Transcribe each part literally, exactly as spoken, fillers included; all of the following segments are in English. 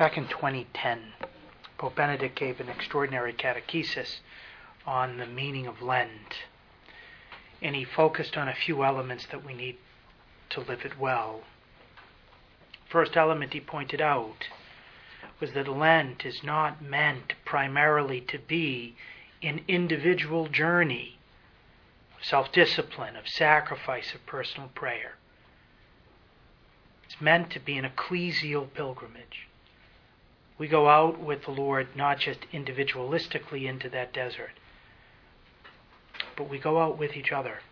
Back in twenty ten, Pope Benedict gave an extraordinary catechesis on the meaning of Lent. And he focused on a few elements that we need to live it well. First element he pointed out was that Lent is not meant primarily to be an individual journey of self-discipline, of sacrifice, of personal prayer. It's meant to be an ecclesial pilgrimage. We go out with the Lord not just individualistically into that desert, but we go out with each other.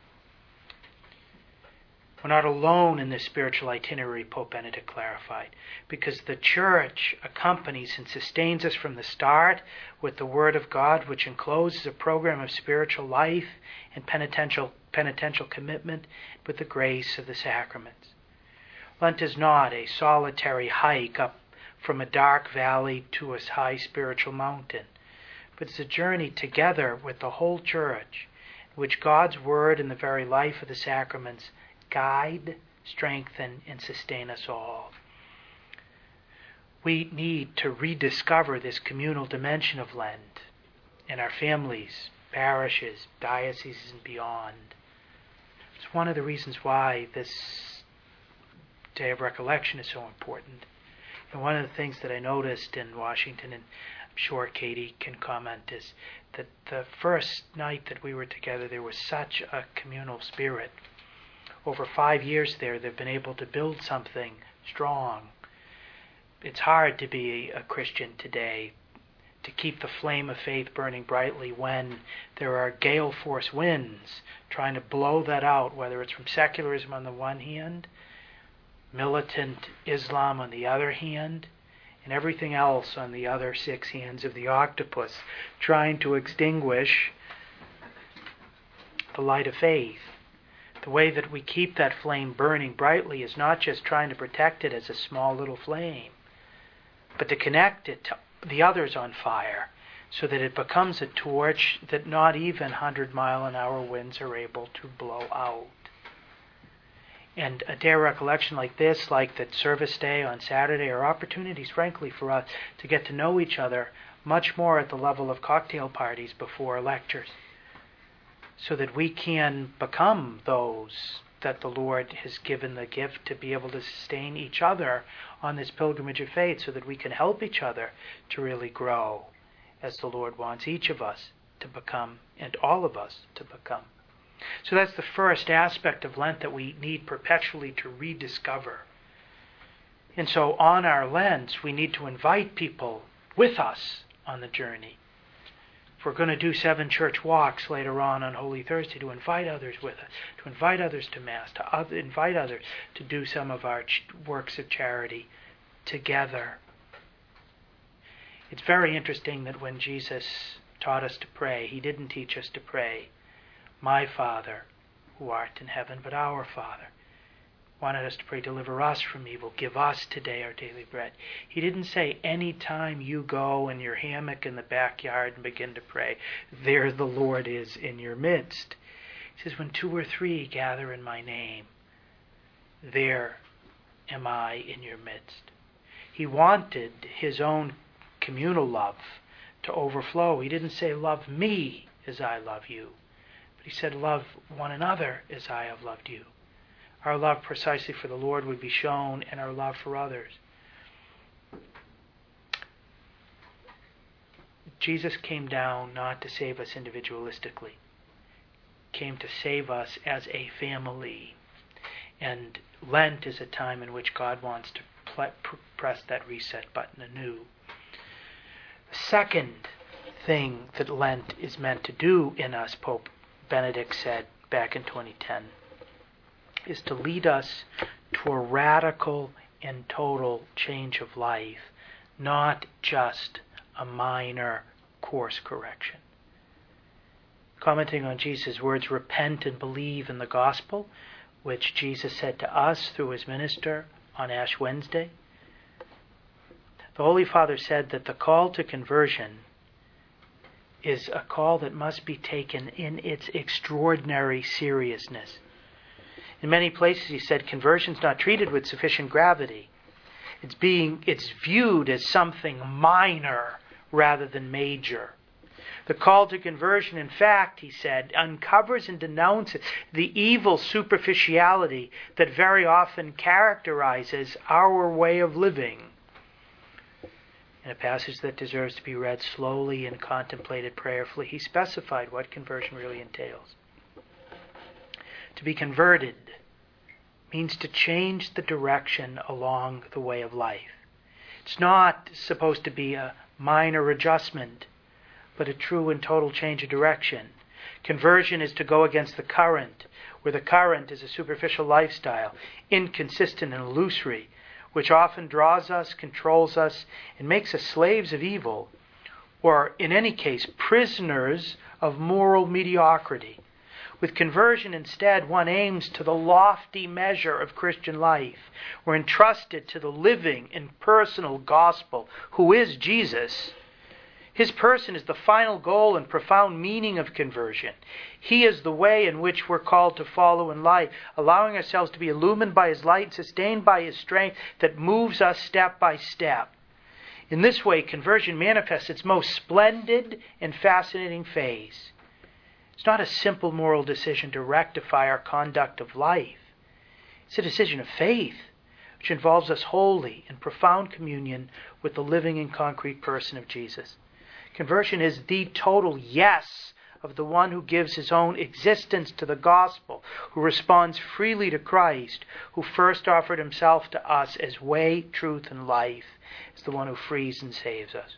We're not alone in this spiritual itinerary, Pope Benedict clarified, because the Church accompanies and sustains us from the start with the Word of God, which encloses a program of spiritual life and penitential, penitential commitment with the grace of the sacraments. Lent is not a solitary hike up from a dark valley to a high spiritual mountain, but it's a journey together with the whole Church, in which God's Word and the very life of the sacraments guide, strengthen, and sustain us all. We need to rediscover this communal dimension of Lent in our families, parishes, dioceses, and beyond. It's one of the reasons why this Day of Recollection is so important. And one of the things that I noticed in Washington, and I'm sure Katie can comment, is that the first night that we were together, there was such a communal spirit. Over five years there, they've been able to build something strong. It's hard to be a Christian today, to keep the flame of faith burning brightly when there are gale force winds trying to blow that out, whether it's from secularism on the one hand, militant Islam on the other hand, and everything else on the other six hands of the octopus, trying to extinguish the light of faith. The way that we keep that flame burning brightly is not just trying to protect it as a small little flame, but to connect it to the others on fire so that it becomes a torch that not even one hundred mile an hour winds are able to blow out. And a day of recollection like this, like that service day on Saturday, are opportunities, frankly, for us to get to know each other much more at the level of cocktail parties before lectures, so that we can become those that the Lord has given the gift to be able to sustain each other on this pilgrimage of faith, so that we can help each other to really grow as the Lord wants each of us to become, and all of us to become. So that's the first aspect of Lent that we need perpetually to rediscover. And so on our Lents, we need to invite people with us on the journey. If we're going to do seven church walks later on on Holy Thursday, to invite others with us, to invite others to Mass, to other, invite others to do some of our ch- works of charity together. It's very interesting that when Jesus taught us to pray, he didn't teach us to pray, "My Father, who art in heaven," but "Our Father." He wanted us to pray, "Deliver us from evil. Give us today our daily bread." He didn't say, any time you go in your hammock in the backyard and begin to pray, there the Lord is in your midst. He says, when two or three gather in my name, there am I in your midst. He wanted his own communal love to overflow. He didn't say, love me as I love you. But he said, love one another as I have loved you. Our love precisely for the Lord would be shown in our love for others. Jesus came down not to save us individualistically. He came to save us as a family. And Lent is a time in which God wants to pl- press that reset button anew. The second thing that Lent is meant to do in us, Pope Benedict said back in twenty ten, is to lead us to a radical and total change of life, not just a minor course correction. Commenting on Jesus' words, repent and believe in the gospel, which Jesus said to us through his minister on Ash Wednesday, the Holy Father said that the call to conversion is a call that must be taken in its extraordinary seriousness. In many places, he said, conversion is not treated with sufficient gravity. It's being it's viewed as something minor rather than major. The call to conversion, in fact, he said, uncovers and denounces the evil superficiality that very often characterizes our way of living. In a passage that deserves to be read slowly and contemplated prayerfully, he specified what conversion really entails. To be converted means to change the direction along the way of life. It's not supposed to be a minor adjustment, but a true and total change of direction. Conversion is to go against the current, where the current is a superficial lifestyle, inconsistent and illusory, which often draws us, controls us, and makes us slaves of evil, or, in any case, prisoners of moral mediocrity. With conversion, instead, one aims to the lofty measure of Christian life. We're entrusted to the living and personal gospel, who is Jesus. His person is the final goal and profound meaning of conversion. He is the way in which we're called to follow in life, allowing ourselves to be illumined by His light, sustained by His strength that moves us step by step. In this way, conversion manifests its most splendid and fascinating phase. It's not a simple moral decision to rectify our conduct of life. It's a decision of faith, which involves us wholly in profound communion with the living and concrete person of Jesus. Conversion is the total yes of the one who gives his own existence to the gospel, who responds freely to Christ, who first offered himself to us as way, truth, and life, as the one who frees and saves us.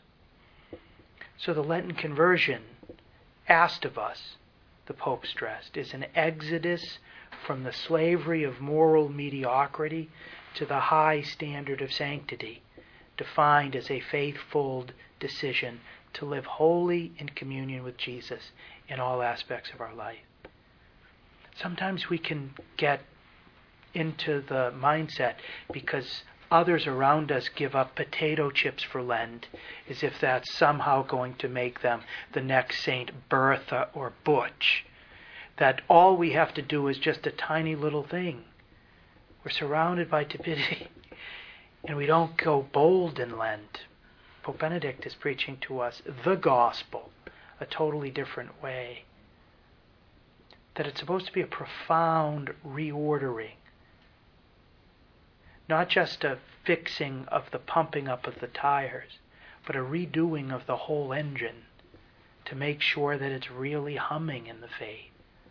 So the Lenten conversion asked of us, the Pope stressed, is an exodus from the slavery of moral mediocrity to the high standard of sanctity, defined as a faithful decision to live wholly in communion with Jesus in all aspects of our life. Sometimes we can get into the mindset because others around us give up potato chips for Lent, as if that's somehow going to make them the next Saint Bertha or Butch. That all we have to do is just a tiny little thing. We're surrounded by tepidity, and we don't go bold in Lent. Pope Benedict is preaching to us the gospel, a totally different way. That it's supposed to be a profound reordering. Not just a fixing of the pumping up of the tires, but a redoing of the whole engine to make sure that it's really humming in the faith.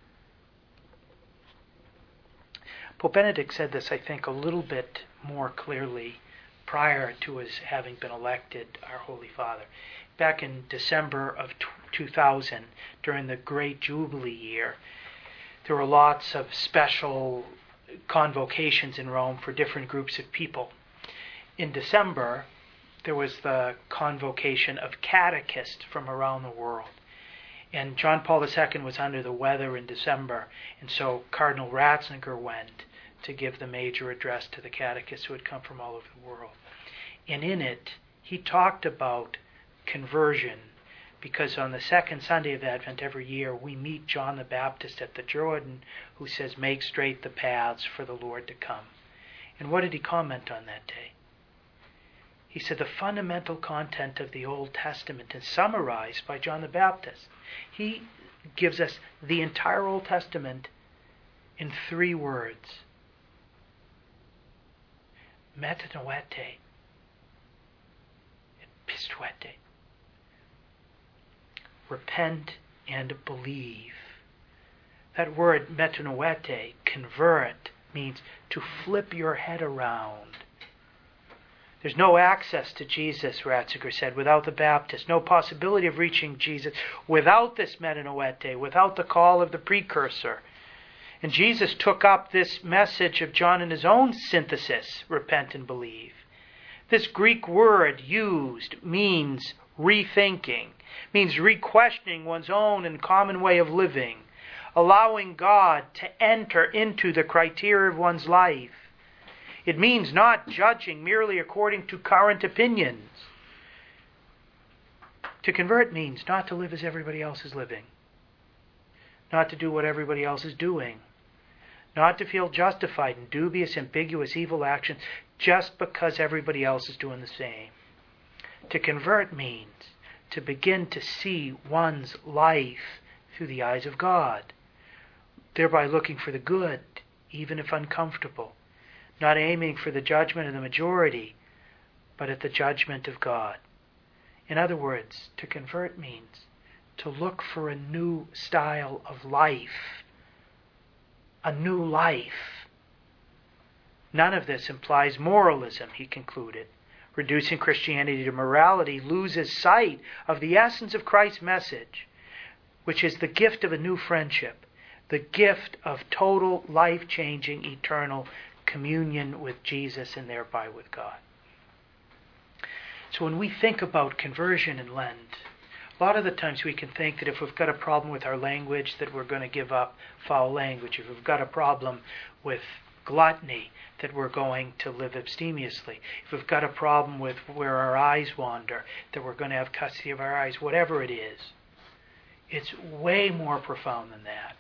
Pope Benedict said this, I think, a little bit more clearly prior to his having been elected our Holy Father. Back in December of two thousand, during the Great Jubilee year, there were lots of special convocations in Rome for different groups of people. In December, there was the convocation of catechists from around the world. And John Paul the Second was under the weather in December, and so Cardinal Ratzinger went to give the major address to the catechists who had come from all over the world. And in it, he talked about conversion, because on the second Sunday of Advent every year, we meet John the Baptist at the Jordan, who says, "Make straight the paths for the Lord to come." And what did he comment on that day? He said the fundamental content of the Old Testament is summarized by John the Baptist. He gives us the entire Old Testament in three words. Metanoete. Pistuete. Repent and believe. That word metanoete, convert, means to flip your head around. There's no access to Jesus, Ratzinger said, without the Baptist. No possibility of reaching Jesus without this metanoete, without the call of the precursor. And Jesus took up this message of John in his own synthesis, repent and believe. This Greek word used means rethinking, means re-questioning one's own and common way of living, allowing God to enter into the criteria of one's life. It means not judging merely according to current opinions. To convert means not to live as everybody else is living, not to do what everybody else is doing, not to feel justified in dubious, ambiguous, evil actions just because everybody else is doing the same. To convert means to begin to see one's life through the eyes of God, thereby looking for the good, even if uncomfortable, not aiming for the judgment of the majority, but at the judgment of God. In other words, to convert means to look for a new style of life, a new life. None of this implies moralism, he concluded. Reducing Christianity to morality loses sight of the essence of Christ's message, which is the gift of a new friendship, the gift of total, life-changing, eternal communion with Jesus and thereby with God. So when we think about conversion in Lent, a lot of the times we can think that if we've got a problem with our language, that we're going to give up foul language. If we've got a problem with gluttony, that we're going to live abstemiously. If we've got a problem with where our eyes wander, that we're going to have custody of our eyes. Whatever it is, it's way more profound than that.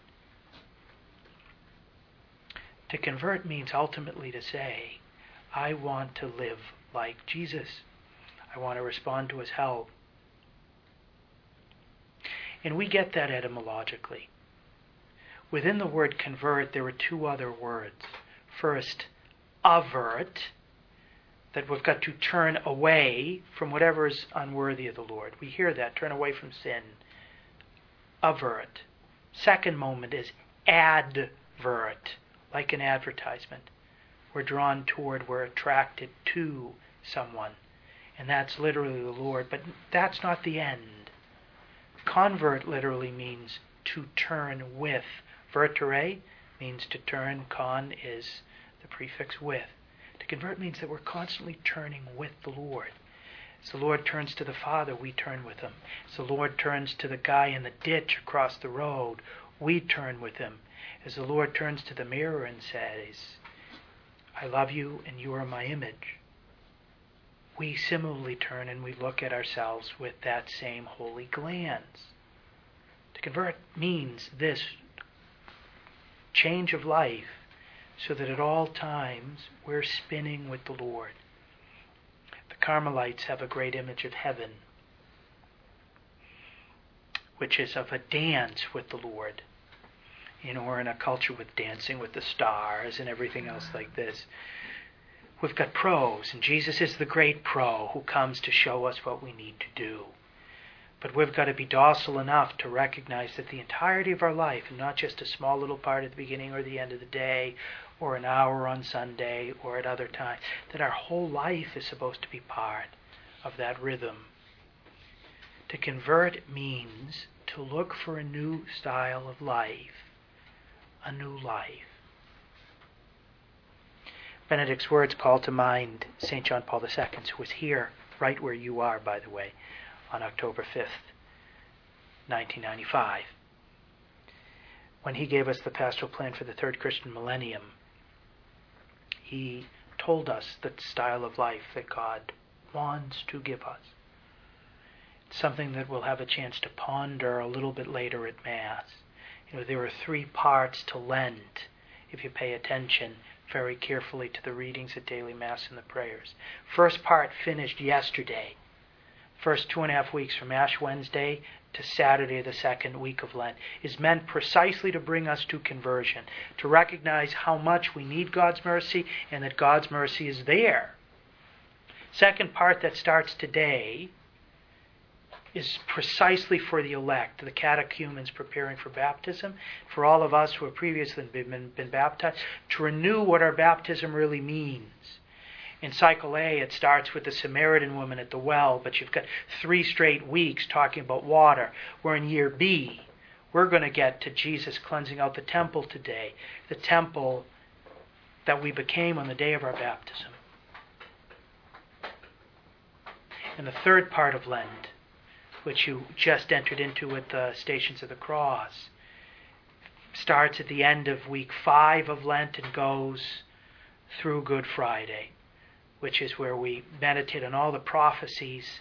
To convert means ultimately to say, I want to live like Jesus. I want to respond to his help. And we get that etymologically. Within the word convert, there are two other words. First, avert, that we've got to turn away from whatever is unworthy of the Lord. We hear that, turn away from sin. Avert. Second moment is advert, like an advertisement. We're drawn toward, we're attracted to someone. And that's literally the Lord, but that's not the end. Convert literally means to turn with. Vertere means to turn. Con is the prefix with. To convert means that we're constantly turning with the Lord. As the Lord turns to the Father, we turn with him. As the Lord turns to the guy in the ditch across the road, we turn with him. As the Lord turns to the mirror and says, I love you and you are my image, we similarly turn and we look at ourselves with that same holy glance. To convert means this change of life so that at all times we're spinning with the Lord. The Carmelites have a great image of heaven, which is of a dance with the Lord. You know, we're in a culture with dancing with the stars and everything else like this. We've got pros, and Jesus is the great pro who comes to show us what we need to do. But we've got to be docile enough to recognize that the entirety of our life, and not just a small little part at the beginning or the end of the day, or an hour on Sunday, or at other times, that our whole life is supposed to be part of that rhythm. To convert means to look for a new style of life, a new life. Benedict's words call to mind Saint John Paul the Second, who was here, right where you are, by the way, on October fifth, nineteen ninety-five. When he gave us the pastoral plan for the third Christian millennium, he told us the style of life that God wants to give us. It's something that we'll have a chance to ponder a little bit later at Mass. You know, there are three parts to Lent, if you pay attention very carefully to the readings at daily Mass and the prayers. First part finished yesterday. First two and a half weeks from Ash Wednesday to Saturday, the second week of Lent, is meant precisely to bring us to conversion, to recognize how much we need God's mercy and that God's mercy is there. Second part that starts today is precisely for the elect, the catechumens preparing for baptism, for all of us who have previously been, been baptized, to renew what our baptism really means. In Cycle A, it starts with the Samaritan woman at the well, but you've got three straight weeks talking about water. We're in year B. We're going to get to Jesus cleansing out the temple today, the temple that we became on the day of our baptism. And the third part of Lent, which you just entered into with the Stations of the Cross, starts at the end of week five of Lent and goes through Good Friday, which is where we meditate on all the prophecies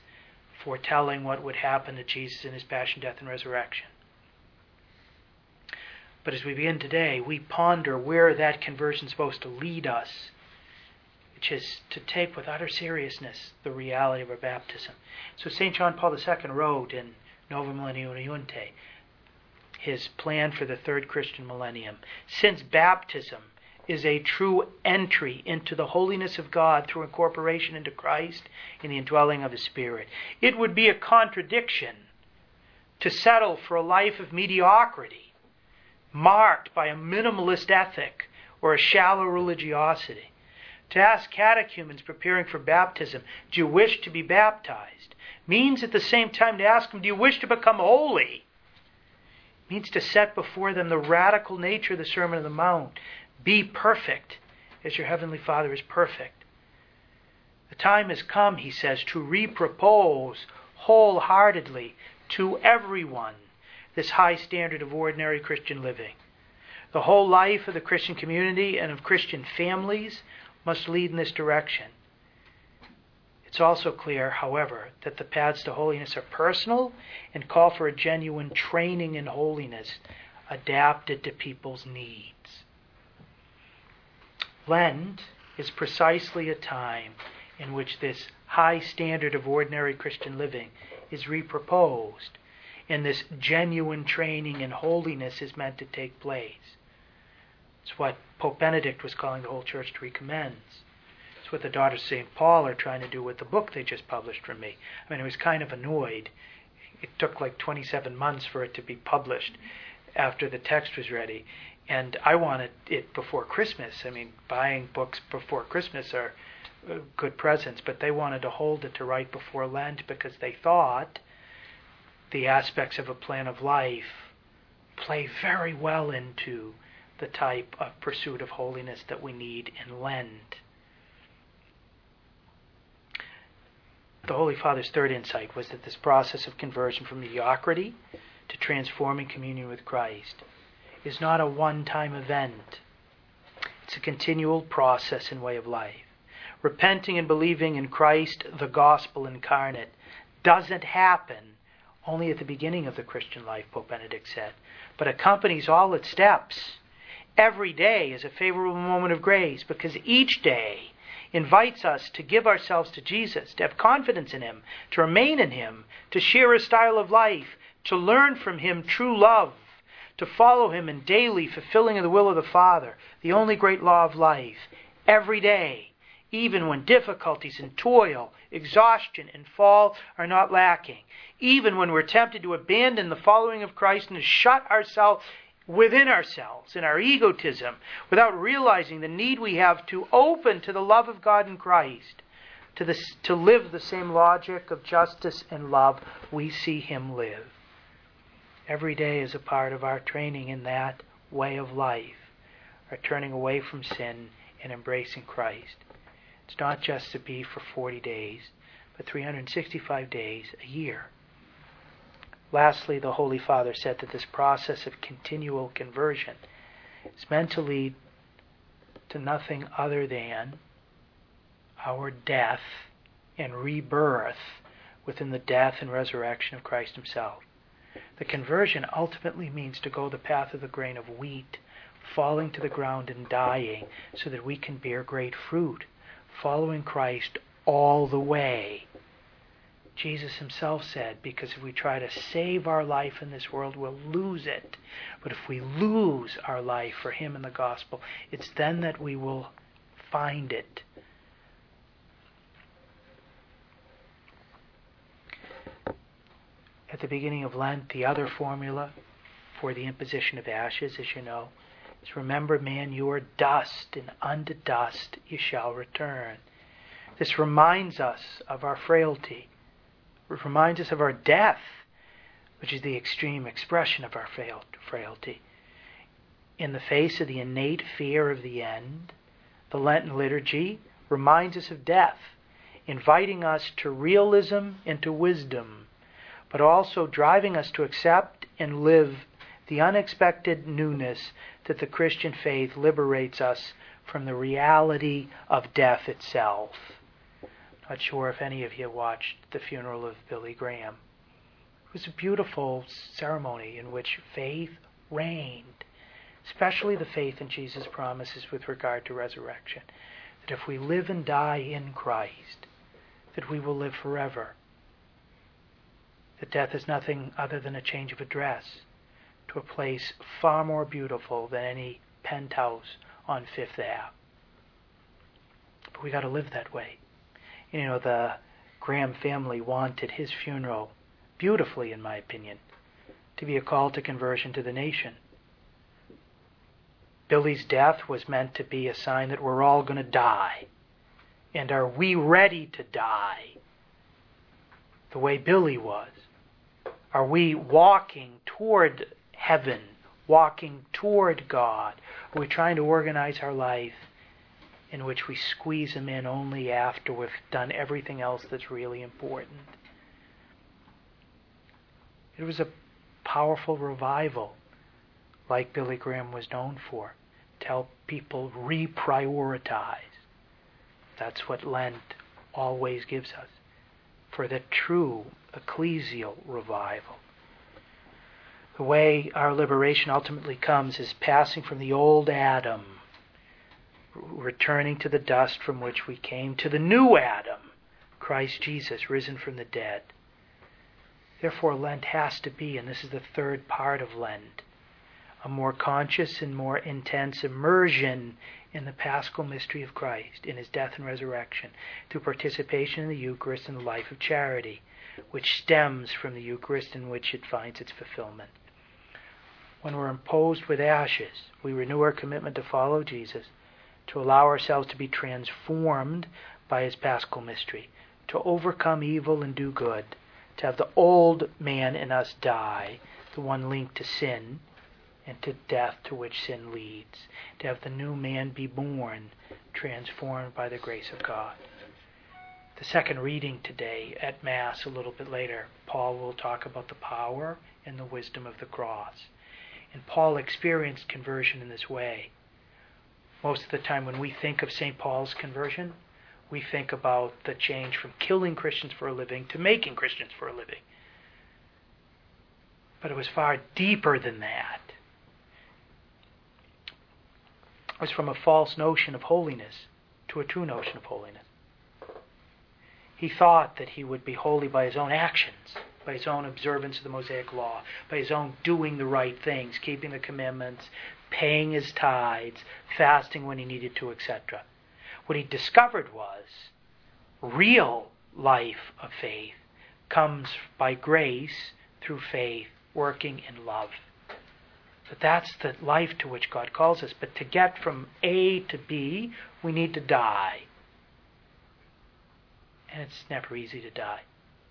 foretelling what would happen to Jesus in his passion, death, and resurrection. But as we begin today, we ponder where that conversion is supposed to lead us, which is to take with utter seriousness the reality of our baptism. So Saint John Paul the Second wrote in Novum Millennium Uniunte, his plan for the third Christian millennium, since baptism is a true entry into the holiness of God through incorporation into Christ in the indwelling of His Spirit, it would be a contradiction to settle for a life of mediocrity, marked by a minimalist ethic or a shallow religiosity. To ask catechumens preparing for baptism, do you wish to be baptized, means at the same time to ask them, do you wish to become holy? It means to set before them the radical nature of the Sermon on the Mount. Be perfect as your Heavenly Father is perfect. The time has come, he says, to repropose wholeheartedly to everyone this high standard of ordinary Christian living. The whole life of the Christian community and of Christian families must lead in this direction. It's also clear, however, that the paths to holiness are personal and call for a genuine training in holiness adapted to people's needs. Lent is precisely a time in which this high standard of ordinary Christian living is reproposed, and this genuine training in holiness is meant to take place. It's what Pope Benedict was calling the whole church to recommend. It's what the Daughters of Saint Paul are trying to do with the book they just published from me. I mean, I was kind of annoyed. It took like twenty-seven months for it to be published after the text was ready. And I wanted it before Christmas. I mean, buying books before Christmas are good presents, but they wanted to hold it to right before Lent because they thought the aspects of a plan of life play very well into the type of pursuit of holiness that we need in Lent. The Holy Father's third insight was that this process of conversion from mediocrity to transforming communion with Christ is not a one-time event. It's a continual process and way of life. Repenting and believing in Christ, the gospel incarnate, doesn't happen only at the beginning of the Christian life, Pope Benedict said, but accompanies all its steps. Every day is a favorable moment of grace because each day invites us to give ourselves to Jesus, to have confidence in Him, to remain in Him, to share His style of life, to learn from Him true love, to follow Him in daily fulfilling of the will of the Father, the only great law of life, every day, even when difficulties and toil, exhaustion and fall are not lacking, even when we're tempted to abandon the following of Christ and to shut ourselves within ourselves in our egotism without realizing the need we have to open to the love of God in Christ, to, this, to live the same logic of justice and love we see Him live. Every day is a part of our training in that way of life, our turning away from sin and embracing Christ. It's not just to be for forty days, but three hundred sixty-five days a year. Lastly, the Holy Father said that this process of continual conversion is meant to lead to nothing other than our death and rebirth within the death and resurrection of Christ Himself. The conversion ultimately means to go the path of the grain of wheat, falling to the ground and dying so that we can bear great fruit, following Christ all the way. Jesus Himself said, because if we try to save our life in this world, we'll lose it. But if we lose our life for Him and the gospel, it's then that we will find it. At the beginning of Lent, the other formula for the imposition of ashes, as you know, is remember, man, you are dust, and unto dust you shall return. This reminds us of our frailty. It reminds us of our death, which is the extreme expression of our frailty. In the face of the innate fear of the end, the Lenten liturgy reminds us of death, inviting us to realism and to wisdom, but also driving us to accept and live the unexpected newness that the Christian faith liberates us from the reality of death itself. Not sure if any of you watched the funeral of Billy Graham. It was a beautiful ceremony in which faith reigned. especially the faith in Jesus' promises with regard to resurrection, that if we live and die in Christ, that we will live forever. That death is nothing other than a change of address to a place far more beautiful than any penthouse on Fifth Avenue. But we got to live that way. You know, the Graham family wanted his funeral, beautifully in my opinion, to be a call to conversion to the nation. Billy's death was meant to be a sign that we're all going to die. And are we ready to die the way Billy was? Are we walking toward heaven, walking toward God? Are we trying to organize our life in which we squeeze Him in only after we've done everything else that's really important? It was a powerful revival, like Billy Graham was known for, to help people reprioritize. That's what Lent always gives us, for the true ecclesial revival. The way our liberation ultimately comes is passing from the old Adam, returning to the dust from which we came, to the new Adam, Christ Jesus, risen from the dead. Therefore, Lent has to be, and this is the third part of Lent, a more conscious and more intense immersion in the paschal mystery of Christ, in His death and resurrection, through participation in the Eucharist and the life of charity, which stems from the Eucharist in which it finds its fulfillment. When we're imposed with ashes, we renew our commitment to follow Jesus, to allow ourselves to be transformed by His paschal mystery, to overcome evil and do good, to have the old man in us die, the one linked to sin, and to death to which sin leads, to have the new man be born, transformed by the grace of God. The second reading today at Mass, a little bit later, Paul will talk about the power and the wisdom of the cross. And Paul experienced conversion in this way. Most of the time when we think of Saint Paul's conversion, we think about the change from killing Christians for a living to making Christians for a living. But it was far deeper than that. It was from a false notion of holiness to a true notion of holiness. He thought that he would be holy by his own actions, by his own observance of the Mosaic Law, by his own doing the right things, keeping the commandments, paying his tithes, fasting when he needed to, et cetera. What he discovered was real life of faith comes by grace through faith, working in love. But that's the life to which God calls us. But to get from A to B, we need to die. And it's never easy to die.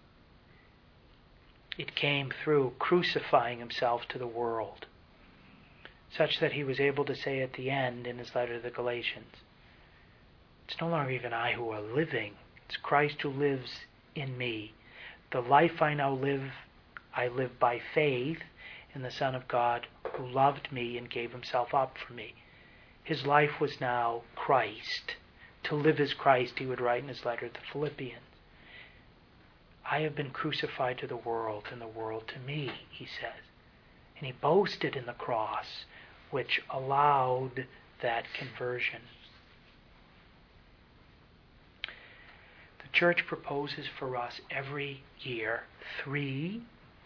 It came through crucifying himself to the world, such that he was able to say at the end in his letter to the Galatians, it's no longer even I who are living, it's Christ who lives in me. The life I now live, I live by faith in the Son of God who loved me and gave himself up for me. His life was now Christ. To live as Christ, he would write in his letter to the Philippians. I have been crucified to the world, and the world to me, he says. And he boasted in the cross, which allowed that conversion. The Church proposes for us every year three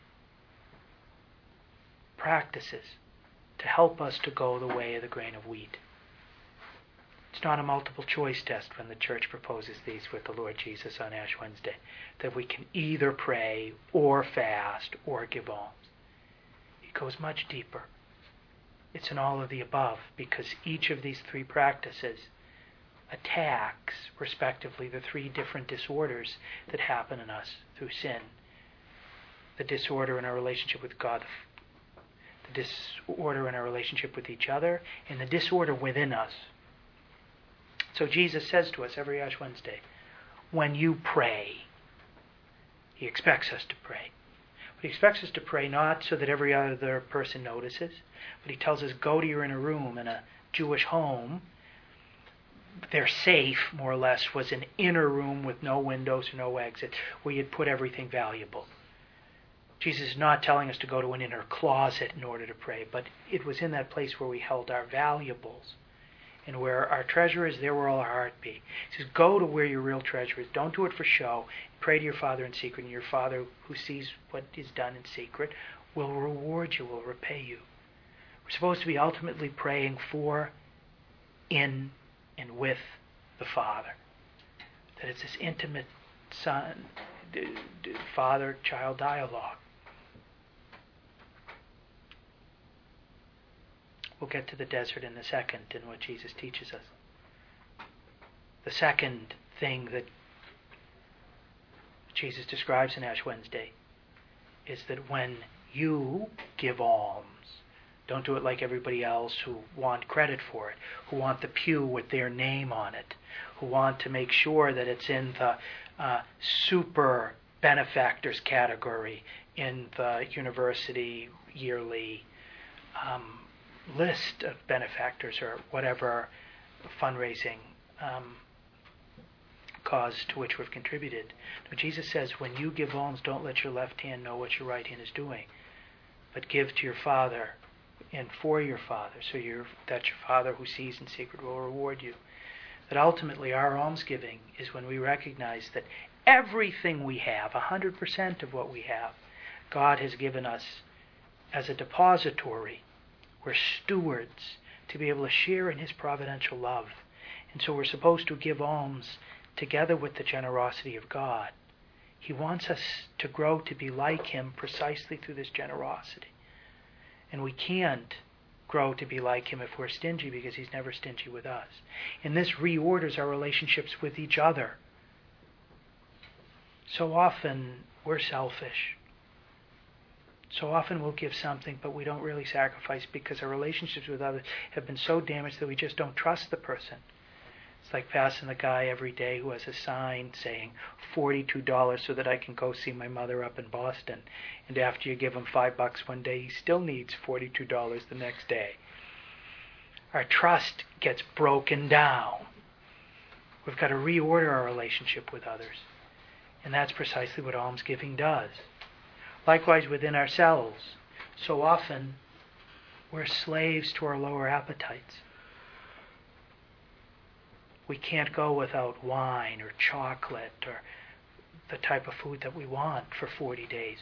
practices to help us to go the way of the grain of wheat. It's not a multiple choice test when the Church proposes these with the Lord Jesus on Ash Wednesday, that we can either pray or fast or give alms. It goes much deeper. It's an all of the above, because each of these three practices attacks, respectively, the three different disorders that happen in us through sin. The disorder in our relationship with God, the disorder in our relationship with each other, and the disorder within us. So Jesus says to us every Ash Wednesday, when you pray, he expects us to pray. But he expects us to pray not so that every other person notices, but he tells us, go to your inner room. In a Jewish home, their safe, more or less, was an inner room with no windows or no exit, where you'd put everything valuable. Jesus is not telling us to go to an inner closet in order to pray, but it was in that place where we held our valuables. And where our treasure is, there will our heart be. He says, go to where your real treasure is. Don't do it for show. Pray to your Father in secret, and your Father who sees what is done in secret will reward you, will repay you. We're supposed to be ultimately praying for, in, and with the Father. That it's this intimate son, father-child dialogue. We'll get to the desert in a second and what Jesus teaches us. The second thing that Jesus describes in Ash Wednesday is that when you give alms, don't do it like everybody else who want credit for it, who want the pew with their name on it, who want to make sure that it's in the uh, super benefactors category in the university yearly um, list of benefactors or whatever fundraising um, cause to which we've contributed. Now, Jesus says, when you give alms, don't let your left hand know what your right hand is doing, but give to your Father and for your Father, so your, that your Father who sees in secret will reward you. That ultimately our almsgiving is when we recognize that everything we have, one hundred percent of what we have, God has given us as a depository. We're stewards to be able to share in His providential love. And so we're supposed to give alms together with the generosity of God. He wants us to grow to be like Him precisely through this generosity. And we can't grow to be like Him if we're stingy, because He's never stingy with us. And this reorders our relationships with each other. So often we're selfish. So often we'll give something, but we don't really sacrifice because our relationships with others have been so damaged that we just don't trust the person. It's like passing the guy every day who has a sign saying forty-two dollars so that I can go see my mother up in Boston. And after you give him five bucks one day, he still needs forty-two dollars the next day. Our trust gets broken down. We've got to reorder our relationship with others. And that's precisely what almsgiving does. Likewise within ourselves, so often we're slaves to our lower appetites. We can't go without wine or chocolate or the type of food that we want for forty days.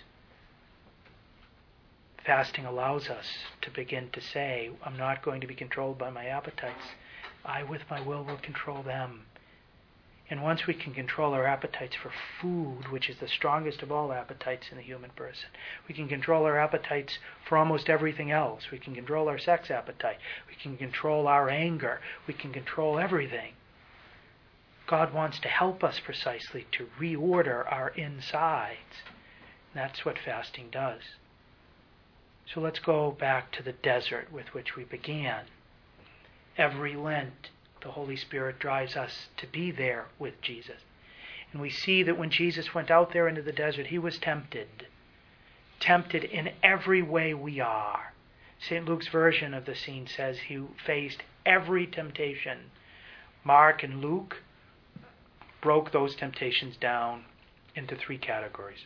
Fasting allows us to begin to say, I'm not going to be controlled by my appetites. I, with my will, will control them. And once we can control our appetites for food, which is the strongest of all appetites in the human person, we can control our appetites for almost everything else. We can control our sex appetite. We can control our anger. We can control everything. God wants to help us precisely to reorder our insides. And that's what fasting does. So let's go back to the desert with which we began. Every Lent, the Holy Spirit drives us to be there with Jesus. And we see that when Jesus went out there into the desert, He was tempted. Tempted in every way we are. Saint Luke's version of the scene says He faced every temptation. Mark and Luke broke those temptations down into three categories.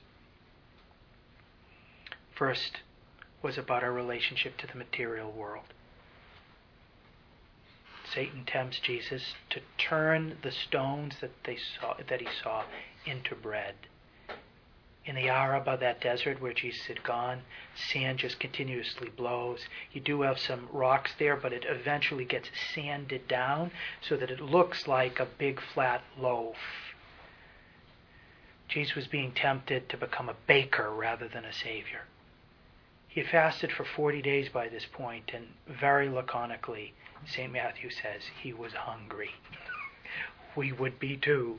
First was about our relationship to the material world. Satan tempts Jesus to turn the stones that they saw that he saw into bread. In the Araba, that desert where Jesus had gone, sand just continuously blows. You do have some rocks there, but it eventually gets sanded down so that it looks like a big flat loaf. Jesus was being tempted to become a baker rather than a savior. He had fasted for forty days by this point, and very laconically, Saint Matthew says he was hungry. We would be too.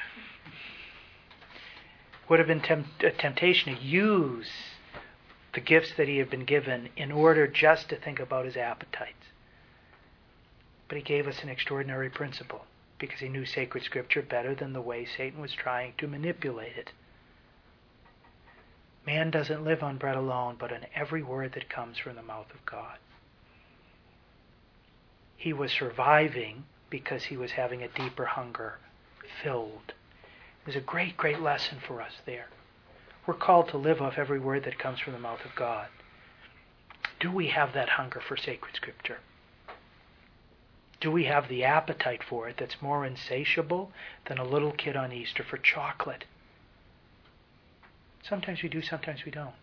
Would have been tempt- a temptation to use the gifts that he had been given in order just to think about his appetites. But he gave us an extraordinary principle because he knew sacred scripture better than the way Satan was trying to manipulate it. Man doesn't live on bread alone, but on every word that comes from the mouth of God. He was surviving because he was having a deeper hunger filled. There's a great, great lesson for us there. We're called to live off every word that comes from the mouth of God. Do we have that hunger for sacred Scripture? Do we have the appetite for it that's more insatiable than a little kid on Easter for chocolate? Sometimes we do, sometimes we don't.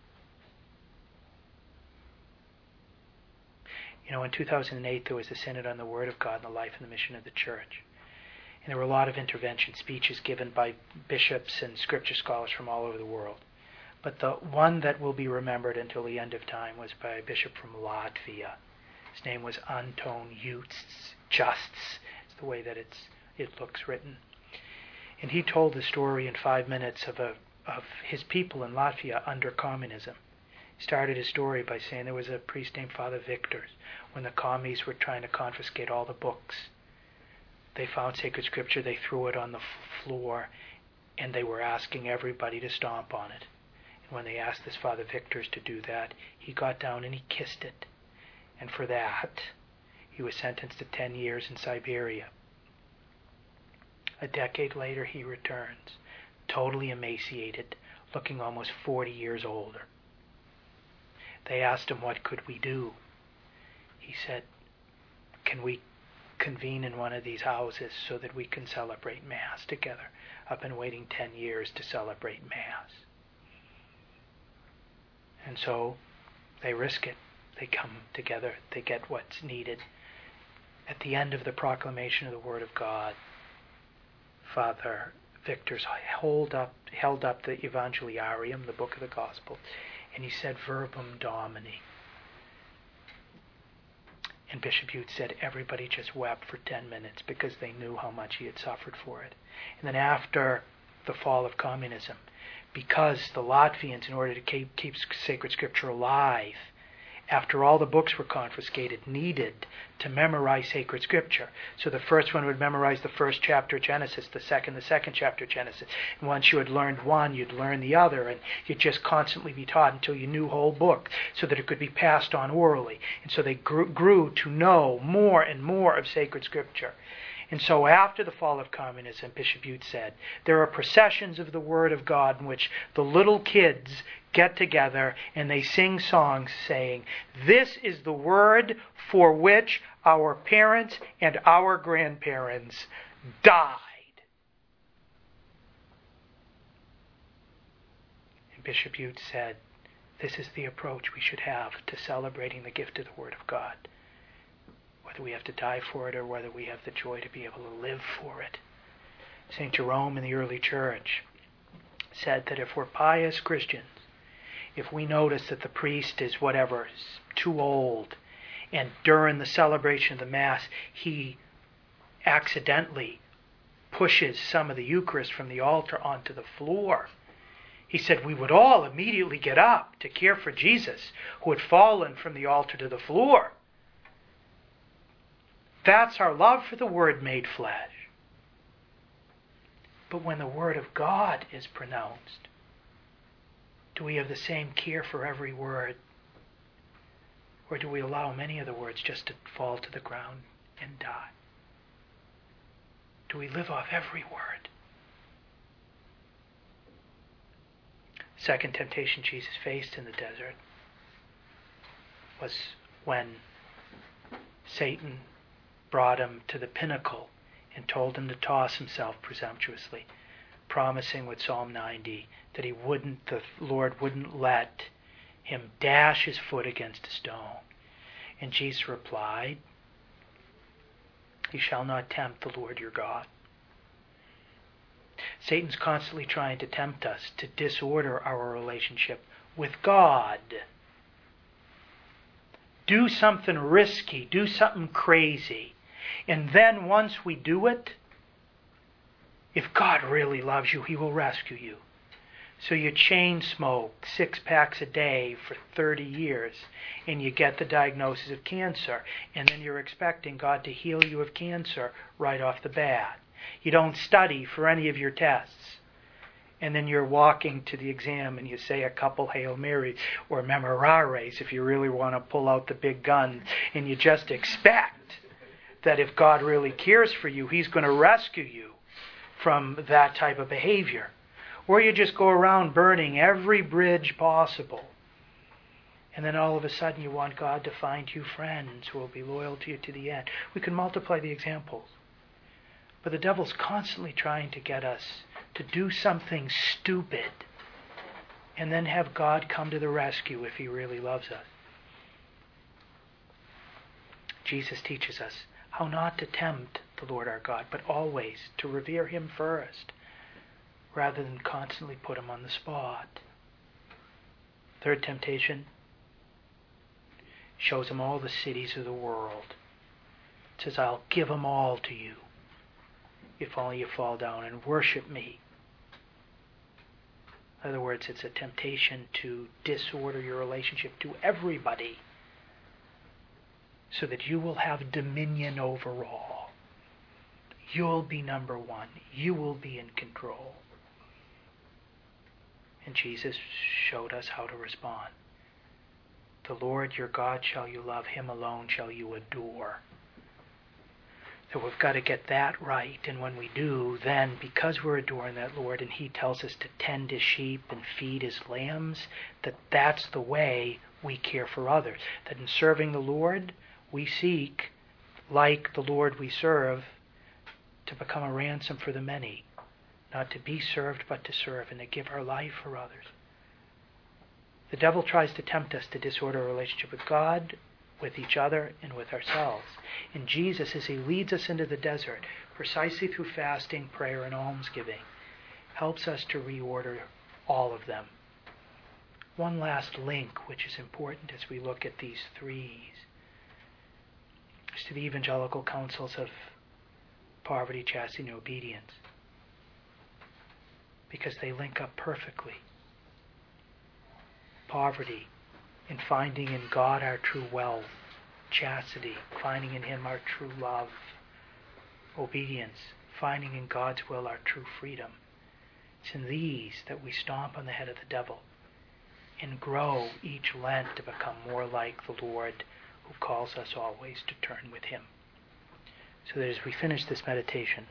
You know, in two thousand eight, there was a synod on the Word of God and the life and the mission of the church. And there were a lot of intervention speeches given by bishops and scripture scholars from all over the world. But the one that will be remembered until the end of time was by a bishop from Latvia. His name was Anton Justs. Justs. It's the way that it's it looks written. And he told the story in five minutes of a of his people in Latvia under communism. He started his story by saying there was a priest named Father Victor. When the commies were trying to confiscate all the books, they found sacred Scripture, they threw it on the f- floor, and they were asking everybody to stomp on it. When they asked this Father Victor to do that, he got down and he kissed it. And for that, he was sentenced to ten years in Siberia. A decade later, he returns, totally emaciated, looking almost forty years older. They asked him, what could we do? He said, can we convene in one of these houses so that we can celebrate Mass together? I've been waiting ten years to celebrate Mass. And so they risk it. They come together. They get what's needed. At the end of the proclamation of the Word of God, Father Victor's hold up, held up the Evangeliarium, the book of the Gospel, and he said, Verbum Domini. And Bishop Hute said everybody just wept for ten minutes because they knew how much he had suffered for it. And then after the fall of communism, because the Latvians, in order to keep, keep sacred Scripture alive, after all the books were confiscated, needed to memorize sacred Scripture. So the first one would memorize the first chapter of Genesis, the second, the second chapter of Genesis. And once you had learned one, you'd learn the other, and you'd just constantly be taught until you knew the whole book, so that it could be passed on orally. And so they grew, grew to know more and more of sacred Scripture. And so after the fall of communism, Bishop Hute said, there are processions of the Word of God in which the little kids get together and they sing songs saying, this is the Word for which our parents and our grandparents died. And Bishop Hute said, this is the approach we should have to celebrating the gift of the Word of God. Whether we have to die for it or whether we have the joy to be able to live for it. Saint Jerome in the early church said that if we're pious Christians, if we notice that the priest is whatever, too old, and during the celebration of the Mass he accidentally pushes some of the Eucharist from the altar onto the floor, he said we would all immediately get up to care for Jesus, who had fallen from the altar to the floor. That's our love for the Word made flesh. But when the Word of God is pronounced, do we have the same care for every word? Or do we allow many of the words just to fall to the ground and die? Do we live off every word? Second temptation Jesus faced in the desert was when Satan brought him to the pinnacle and told him to toss himself presumptuously, promising with Psalm ninety that he wouldn't, the Lord wouldn't let him dash his foot against a stone. And Jesus replied, you shall not tempt the Lord your God. Satan's constantly trying to tempt us to disorder our relationship with God. Do something risky, do something crazy. And then once we do it, if God really loves you, He will rescue you. So you chain smoke six packs a day for thirty years, and you get the diagnosis of cancer, and then you're expecting God to heal you of cancer right off the bat. You don't study for any of your tests. And then you're walking to the exam and you say a couple Hail Marys or Memorares if you really want to pull out the big gun, and you just expect that if God really cares for you, He's going to rescue you from that type of behavior. Or you just go around burning every bridge possible. And then all of a sudden you want God to find you friends who will be loyal to you to the end. We can multiply the examples. But the devil's constantly trying to get us to do something stupid and then have God come to the rescue if he really loves us. Jesus teaches us how not to tempt the Lord our God, but always to revere him first, rather than constantly put him on the spot. Third temptation shows him all the cities of the world. It says, I'll give them all to you if only you fall down and worship me. In other words, it's a temptation to disorder your relationship to everybody so that you will have dominion over all. You'll be number one. You will be in control. And Jesus showed us how to respond. The Lord your God shall you love, him alone shall you adore. So we've got to get that right, and when we do, then because we're adoring that Lord and he tells us to tend his sheep and feed his lambs, that that's the way we care for others. That in serving the Lord, we seek, like the Lord we serve, to become a ransom for the many. Not to be served, but to serve, and to give our life for others. The devil tries to tempt us to disorder our relationship with God, with each other, and with ourselves. And Jesus, as he leads us into the desert, precisely through fasting, prayer, and almsgiving, helps us to reorder all of them. One last link, which is important as we look at these threes, is to the evangelical counsels of poverty, chastity, and obedience, because they link up perfectly. Poverty, in finding in God our true wealth. Chastity, finding in him our true love. Obedience, finding in God's will our true freedom. It's in these that we stomp on the head of the devil and grow each Lent to become more like the Lord who calls us always to turn with him. So that as we finish this meditation,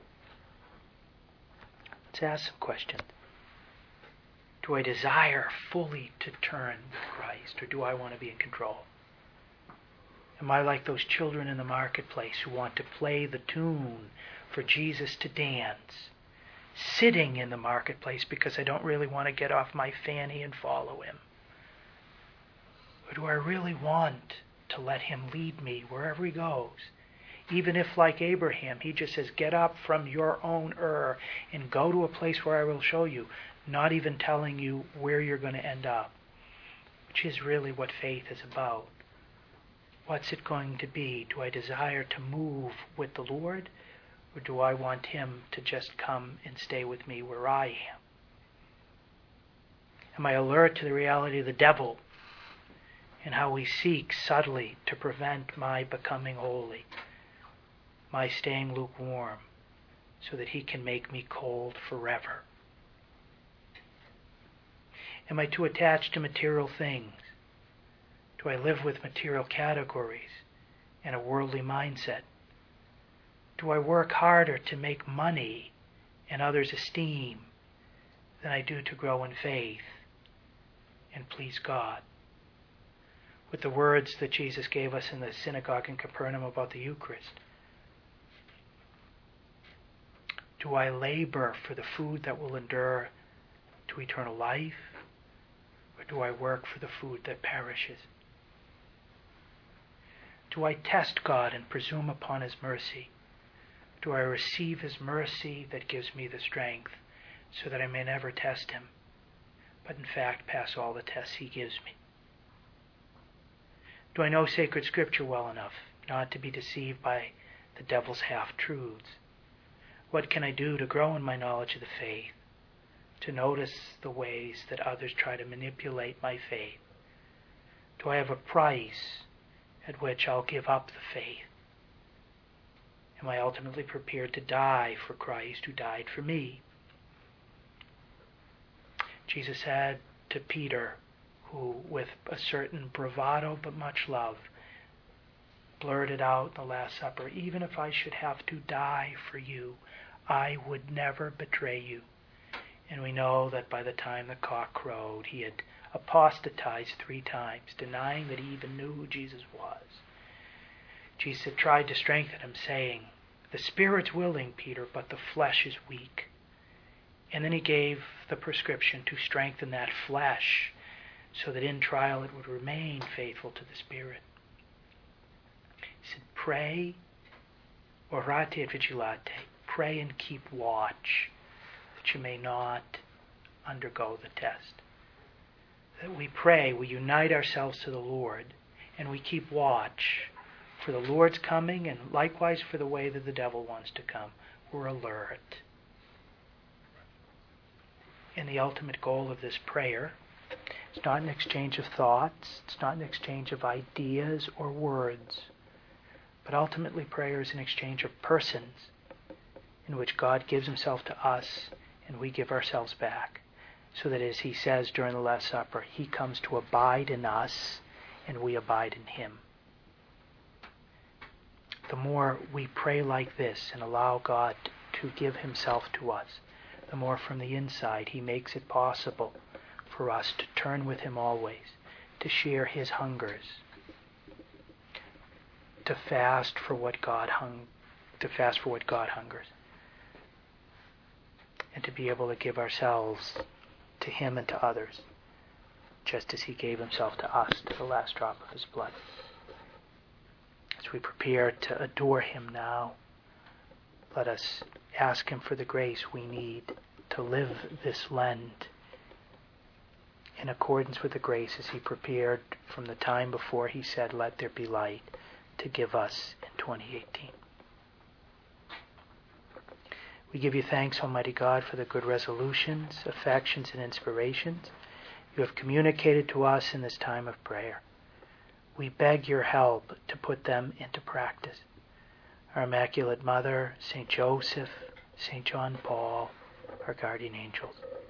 let's ask some questions. Do I desire fully to turn with Christ, or do I want to be in control? Am I like those children in the marketplace who want to play the tune for Jesus to dance, sitting in the marketplace because I don't really want to get off my fanny and follow him? Or do I really want to let him lead me wherever he goes? Even if, like Abraham, he just says, get up from your own Ur and go to a place where I will show you, not even telling you where you're going to end up, which is really what faith is about. What's it going to be? Do I desire to move with the Lord, or do I want him to just come and stay with me where I am? Am I alert to the reality of the devil and how he seeks subtly to prevent my becoming holy, my staying lukewarm, so that he can make me cold forever? Am I too attached to material things? Do I live with material categories and a worldly mindset? Do I work harder to make money and others' esteem than I do to grow in faith and please God? With the words that Jesus gave us in the synagogue in Capernaum about the Eucharist, do I labor for the food that will endure to eternal life, or do I work for the food that perishes? Do I test God and presume upon his mercy? Do I receive his mercy that gives me the strength so that I may never test him, but in fact pass all the tests he gives me? Do I know sacred scripture well enough not to be deceived by the devil's half-truths? What can I do to grow in my knowledge of the faith, to notice the ways that others try to manipulate my faith? Do I have a price at which I'll give up the faith? Am I ultimately prepared to die for Christ who died for me? Jesus said to Peter, who with a certain bravado but much love blurted out in the Last Supper, even if I should have to die for you, I would never betray you. And we know that by the time the cock crowed, he had apostatized three times, denying that he even knew who Jesus was. Jesus had tried to strengthen him, saying, "The spirit's willing, Peter, but the flesh is weak." And then he gave the prescription to strengthen that flesh so that in trial it would remain faithful to the Spirit. He said, pray, orate et vigilate, pray and keep watch, that you may not undergo the test. That we pray, we unite ourselves to the Lord, and we keep watch for the Lord's coming, and likewise for the way that the devil wants to come. We're alert. And the ultimate goal of this prayer, it's not an exchange of thoughts, it's not an exchange of ideas or words, but ultimately prayer is an exchange of persons in which God gives himself to us and we give ourselves back. So that as he says during the Last Supper, he comes to abide in us and we abide in him. The more we pray like this and allow God to give himself to us, the more from the inside he makes it possible for us to turn with him always, to share his hungers, to fast for what God hung, to fast for what God hungers, and to be able to give ourselves to him and to others, just as he gave himself to us to the last drop of his blood. As we prepare to adore him now, let us ask him for the grace we need to live this Lent in accordance with the graces he prepared from the time before he said, "Let there be light," to give us in twenty eighteen. We give you thanks, Almighty God, for the good resolutions, affections, and inspirations you have communicated to us in this time of prayer. We beg your help to put them into practice. Our Immaculate Mother, Saint Joseph, Saint John Paul, our guardian angels,